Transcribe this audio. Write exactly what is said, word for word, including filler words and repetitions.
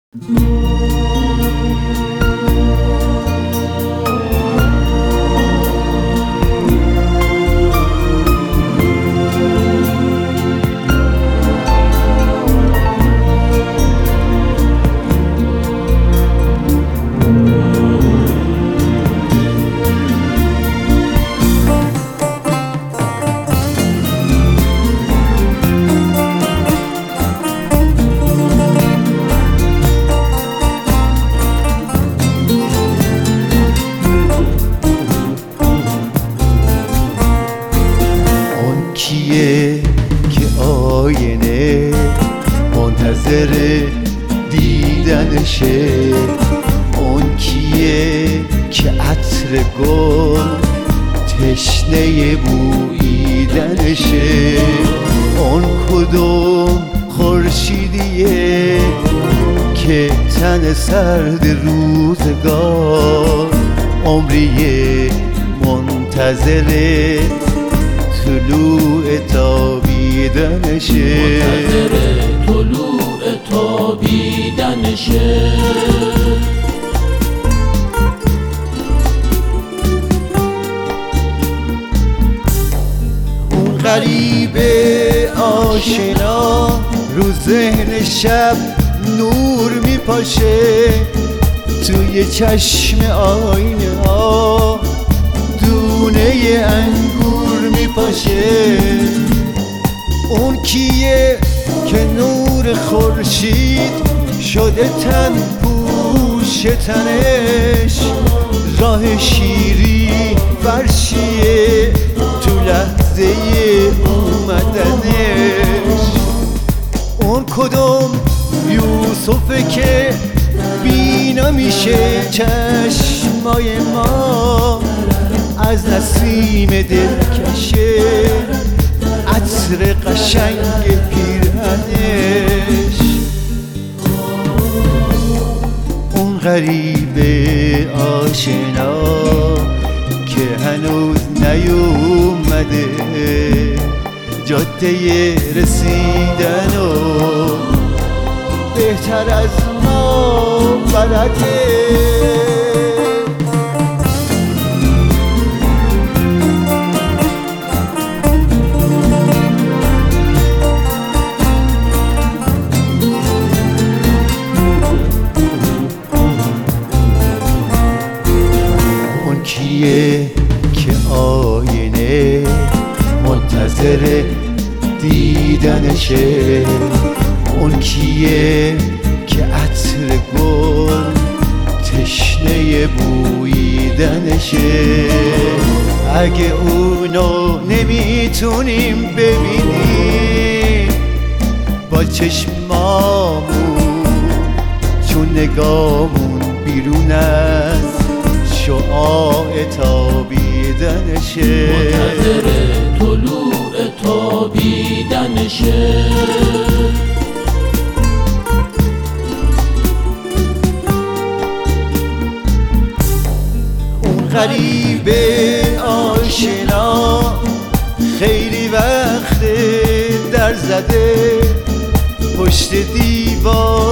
کیه که آینه منتظر دیدنشه؟ اون کیه که عطر گل تشنه بوییدنشه؟ اون کدوم خورشیدیه که تن سرد روزگار عمریه منتظره طلوع تابیدنشه؟ منتظر طلوع تابیدنشه. اون غریب آشنا رو ذهن شب نور میپاشه، توی چشم آینه ها دونه انگور میپاشه. اون کیه که نور خورشید شده تن پوش تنش، راه شیری فرشیه تو لحظه اومدنش. اون کدوم یوسفه که بینا میشه چشمای ما از نسیم دلکشه عطر قشنگ پیرهنش؟ اون غریب آشنا که هنوز نیومده جاده رسیدن و بهتر از ما بلده. کیه که آینه منتظر دیدنشه؟ اون کیه که عطر گل تشنه بوییدنشه؟ اگه اونو نمیتونیم ببینیم با چشمامون، چون نگامون بیرون از شعاع تابیدنشه. منتظر طلوع تابیدنشه. اون غریب آشنا خیلی وقت در زده پشت دیوار